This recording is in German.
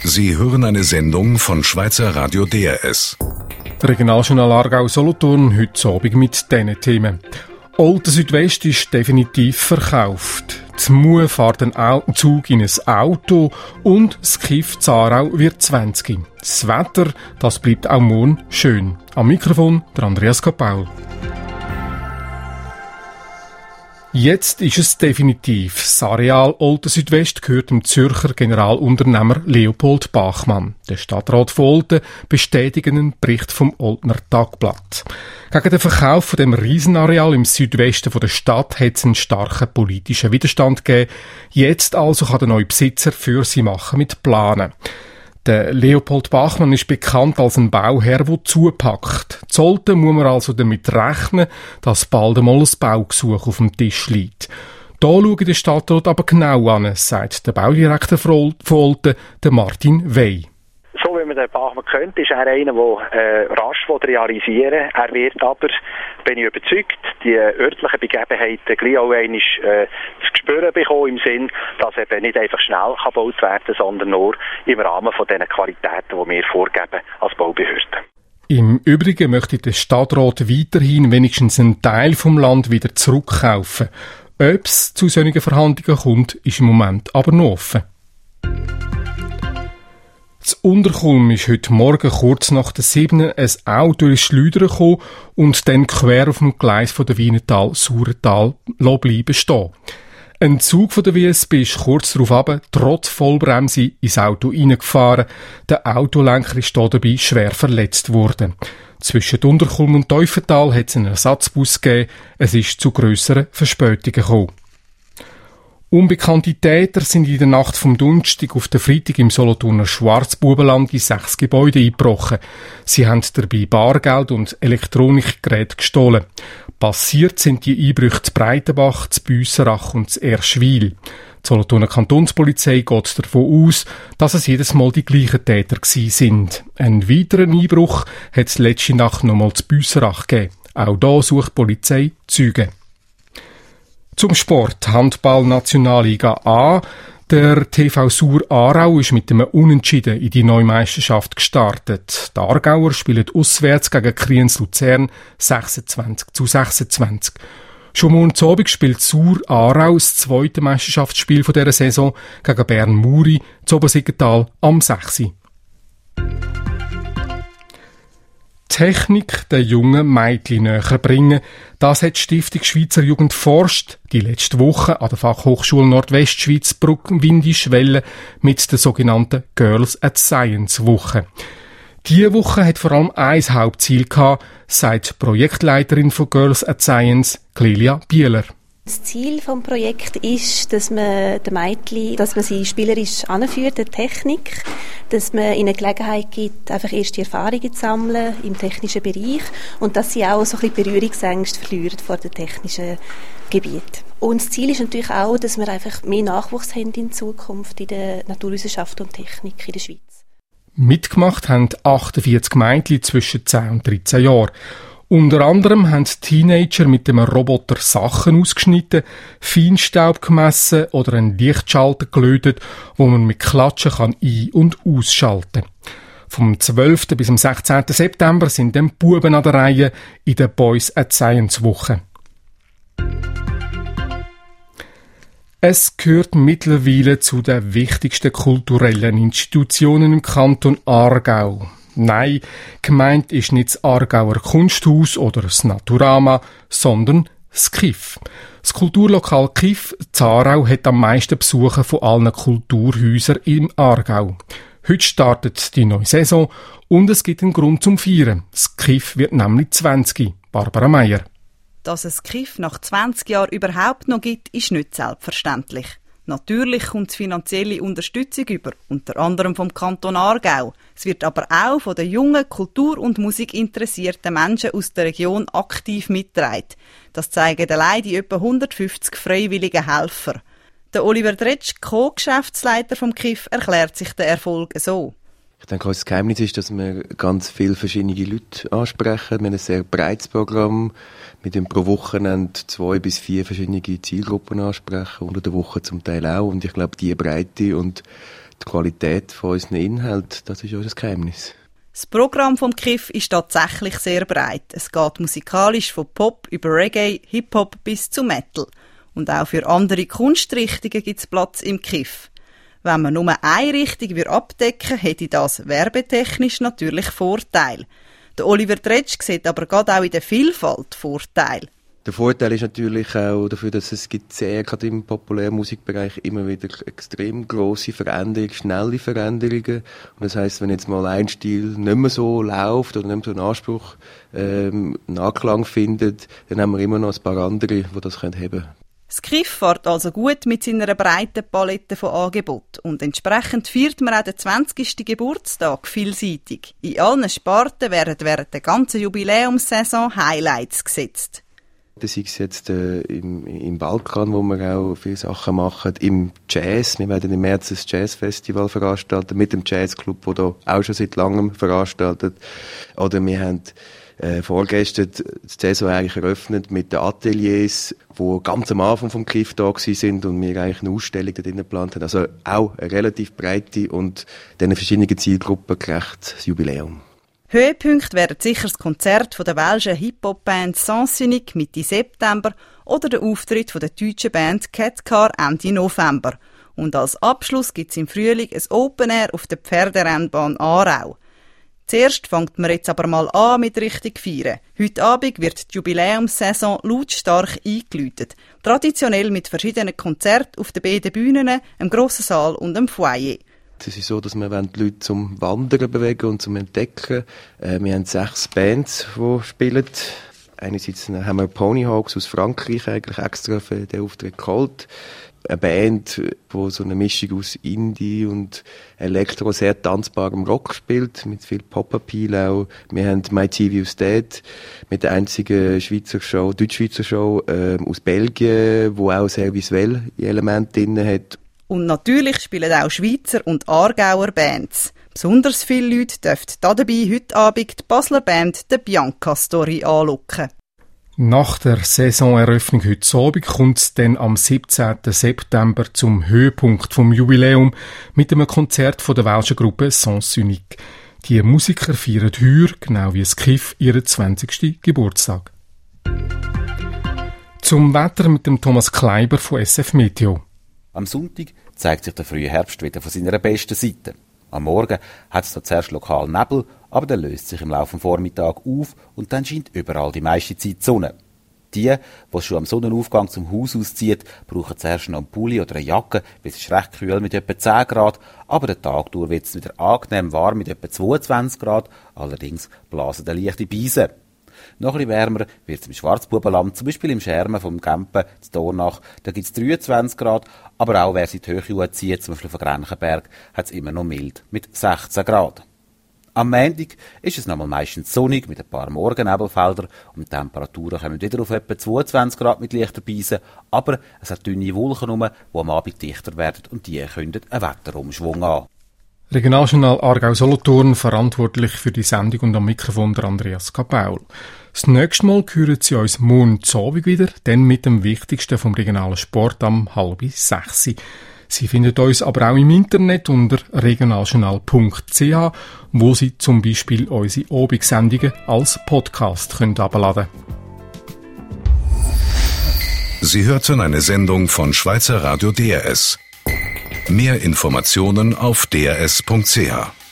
Sie hören eine Sendung von Schweizer Radio DRS. Regionaljournal Aargau-Solothurn, heute Abend mit diesen Themen. Olten Südwest ist definitiv verkauft. Die Mu fährt einen Zug in ein Auto und das Kiff Zarau wird 20. Das Wetter, das bleibt auch morgen schön. Am Mikrofon der Andreas Kapaul. Jetzt ist es definitiv. Das Areal Olten Südwest gehört dem Zürcher Generalunternehmer Leopold Bachmann. Der Stadtrat von Olten bestätigt einen Bericht vom Oltener Tagblatt. Gegen den Verkauf von dem Riesenareal im Südwesten der Stadt hat es einen starken politischen Widerstand gegeben. Jetzt also kann der neue Besitzer für sie machen mit Planen. Der Leopold Bachmann ist bekannt als ein Bauherr, der zupackt. Zu Olten muss man also damit rechnen, dass bald einmal ein Baugesuch auf dem Tisch liegt. Da schaut der Stadtrat aber genau an, sagt der Baudirektor von Olten, der Martin Wey. So wie man den Bachmann kennt, ist er einer, der rasch realisieren will. Er wird aber, bin ich überzeugt, die örtlichen Begebenheiten gleich auch einmal zu spüren bekommen, im Sinn, dass eben nicht einfach schnell gebaut werden kann, sondern nur im Rahmen von den Qualitäten, die wir vorgeben als Baubehörde. Im Übrigen möchte der Stadtrat weiterhin wenigstens einen Teil vom Land wieder zurückkaufen. Ob es zu solchen Verhandlungen kommt, ist im Moment aber noch offen. Das Unterkulm ist heute Morgen kurz nach der 7 ein Auto ins Schleudern gekommen und dann quer auf dem Gleis von der Wienertal-Sauertal bleiben stehen. Ein Zug von der WSB ist kurz darauf runter, trotz Vollbremse ins Auto reingefahren. Der Autolenker ist dabei schwer verletzt worden. Zwischen Unterkulm und Teufental hat es einen Ersatzbus gegeben. Es ist zu grösseren Verspätungen gekommen. Unbekannte Täter sind in der Nacht vom Donnerstag auf den Freitag im Solothurner Schwarzbubenland in 6 Gebäude eingebrochen. Sie haben dabei Bargeld und Elektronikgeräte gestohlen. Passiert sind die Einbrüche zu Breitenbach, zu Büsserach und zu Erschwil. Die Solothurner Kantonspolizei geht davon aus, dass es jedes Mal die gleichen Täter gewesen sind. Einen weiteren Einbruch hat es letzte Nacht nochmal zu Büsserach gegeben. Auch da sucht die Polizei Zeugen. Zum Sport. Handball-Nationalliga A. Der TV Sur Aarau ist mit einem Unentschieden in die neue Meisterschaft gestartet. Die Aargauer spielen auswärts gegen Kriens-Luzern 26:26. Schon morgen Abend spielt Sur Aarau das zweite Meisterschaftsspiel dieser Saison gegen Bern Muri zu Obersiggenthal am 6. Technik den jungen Mädchen näher bringen. Das hat die Stiftung Schweizer Jugend forscht die letzte Woche an der Fachhochschule Nordwestschweiz Bruck-Windischwelle mit der sogenannten Girls at Science Woche. Diese Woche hat vor allem ein Hauptziel gehabt, sagt die Projektleiterin von Girls at Science, Clelia Bieler. Das Ziel des Projekts ist, dass man den Mädchen, dass man sie spielerisch anführt, der Technik, dass man ihnen Gelegenheit gibt, einfach erste Erfahrungen zu sammeln im technischen Bereich und dass sie auch so ein bisschen Berührungsängste verlieren vor dem technischen Gebiet. Und das Ziel ist natürlich auch, dass wir einfach mehr Nachwuchs haben in Zukunft in der Naturwissenschaft und Technik in der Schweiz. Mitgemacht haben 48 Mädchen zwischen 10 und 13 Jahren. Unter anderem haben Teenager mit dem Roboter Sachen ausgeschnitten, Feinstaub gemessen oder einen Lichtschalter gelötet, wo man mit Klatschen kann ein- und ausschalten kann. Vom 12. bis am 16. September sind dann Buben an der Reihe in der Boys at Science Woche. Es gehört mittlerweile zu den wichtigsten kulturellen Institutionen im Kanton Aargau. Nein, gemeint ist nicht das Aargauer Kunsthaus oder das Naturama, sondern das KIF. Das Kulturlokal KIF Zarau hat am meisten Besucher von allen Kulturhäusern im Aargau. Heute startet die neue Saison und es gibt einen Grund zum Feiern. Das KIF wird nämlich 20. Barbara Meier. Dass es KIF nach 20 Jahren überhaupt noch gibt, ist nicht selbstverständlich. Natürlich kommt es finanzielle Unterstützung über, unter anderem vom Kanton Aargau. Es wird aber auch von den jungen, kultur- und musikinteressierten Menschen aus der Region aktiv mitgetragen. Das zeigen allein die etwa 150 freiwilligen Helfer. Der Oliver Dretsch, Co-Geschäftsleiter vom KIF, erklärt sich den Erfolg so. Ich denke, das Geheimnis ist, dass wir ganz viele verschiedene Leute ansprechen. Wir haben ein sehr breites Programm, mit dem pro Wochenende 2 bis 4 verschiedene Zielgruppen ansprechen, unter der Woche zum Teil auch. Und ich glaube, die Breite und die die Qualität von unseren Inhalten, das ist unser Geheimnis. Das Programm vom KIF ist tatsächlich sehr breit. Es geht musikalisch von Pop über Reggae, Hip-Hop bis zu Metal. Und auch für andere Kunstrichtungen gibt es Platz im KIF. Wenn man nur eine Richtung abdecken würde, hätte das werbetechnisch natürlich Vorteile. Der Oliver Tretsch sieht aber gerade auch in der Vielfalt Vorteile. Der Vorteil ist natürlich auch dafür, dass es gerade im populären Musikbereich immer wieder extrem grosse Veränderungen, schnelle Veränderungen. Und das heisst, wenn jetzt mal ein Stil nicht mehr so läuft oder nicht mehr so einen Anspruch, Nachklang findet, dann haben wir immer noch ein paar andere, die das heben können. Das KIF fährt also gut mit seiner breiten Palette von Angeboten und entsprechend feiert man auch den 20. Geburtstag vielseitig. In allen Sparten werden während der ganzen Jubiläumssaison Highlights gesetzt. Das ist jetzt im Balkan, wo wir auch viele Sachen machen, im Jazz. Wir werden im März ein Jazzfestival veranstalten mit dem Jazzclub, der da auch schon seit langem veranstaltet. Oder wir haben vorgestern die Saison eigentlich eröffnet mit den Ateliers, die ganz am Anfang vom KIF da sind und wir eigentlich eine Ausstellung da drinnen geplant haben. Also auch eine relativ breite und diesen verschiedenen Zielgruppen gerechtes Jubiläum. Höhepunkt wären sicher das Konzert von der welschen Hip-Hop-Band Sansonic Mitte September oder der Auftritt von der deutschen Band Cat Car Ende November. Und als Abschluss gibt es im Frühling ein Open Air auf der Pferderennbahn Aarau. Zuerst fängt man jetzt aber mal an mit richtig feiern. Heute Abend wird die Jubiläumssaison lautstark eingeläutet. Traditionell mit verschiedenen Konzerten auf den beiden Bühnen, einem grossen Saal und einem Foyer. Es ist so, dass wir die Leute zum Wandern bewegen und zum Entdecken. Wir haben 6 Bands, die spielen. Einerseits haben wir Ponyhawks aus Frankreich eigentlich extra für den Auftritt geholt. Eine Band, die so eine Mischung aus Indie und Elektro, sehr tanzbarem Rock spielt, mit viel Pop-Appeal auch. Wir haben My TV is Dead, mit der einzigen Deutsch-Schweizer Show aus Belgien, die auch sehr visuell Elemente drin hat. Und natürlich spielen auch Schweizer und Aargauer Bands. Besonders viele Leute dürfen dabei heute Abend die Basler Band der Bianca Story anlocken. Nach der Saisoneröffnung heute Abend kommt es dann am 17. September zum Höhepunkt vom Jubiläum mit einem Konzert von der welschen Gruppe Sansonic. Die Musiker feiern heuer, genau wie das KIF, ihren 20. Geburtstag. Zum Wetter mit dem Thomas Kleiber von SF Meteo. Am Sonntag zeigt sich der frühe Herbst wieder von seiner besten Seite. Am Morgen hat es zuerst lokal Nebel, aber der löst sich im Laufe des Vormittags auf und dann scheint überall die meiste Zeit die Sonne. Die, die schon am Sonnenaufgang zum Haus ausziehen, brauchen zuerst noch einen Pulli oder eine Jacke, weil es ist recht kühl mit etwa 10 Grad, aber der Tag durch wird es wieder angenehm warm mit etwa 22 Grad, allerdings blasen dann leichte Beisen. Noch ein bisschen wärmer wird es im Schwarzbubenland, zum Beispiel im Schermen vom Gempen, zu Dornach, da gibt es 23 Grad, aber auch wer sich die Höhe zieht, zum Beispiel von Grenchenberg, hat es immer noch mild mit 16 Grad. Am Montag ist es nochmal meistens sonnig mit ein paar Morgennebelfeldern und die Temperaturen kommen wieder auf etwa 22 Grad mit leichter Beisen, aber es hat dünne Wolken rum, die am Abend dichter werden und die kündigen einen Wetterumschwung an. Regionaljournal Aargau-Solothurn, verantwortlich für die Sendung und am Mikrofon der Andreas Kapaul. Das nächste Mal hören Sie uns morgen Abend wieder, dann mit dem Wichtigsten vom regionalen Sport am 5:30. Sie finden uns aber auch im Internet unter regionaljournal.ch, wo Sie zum Beispiel unsere Abendsendungen als Podcast herunterladen können. Sie hörten eine Sendung von Schweizer Radio DRS. Mehr Informationen auf drs.ch.